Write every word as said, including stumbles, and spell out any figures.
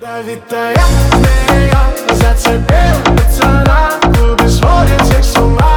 Ядовитая змея, зацепила пацана, клубе сводит всех с ума.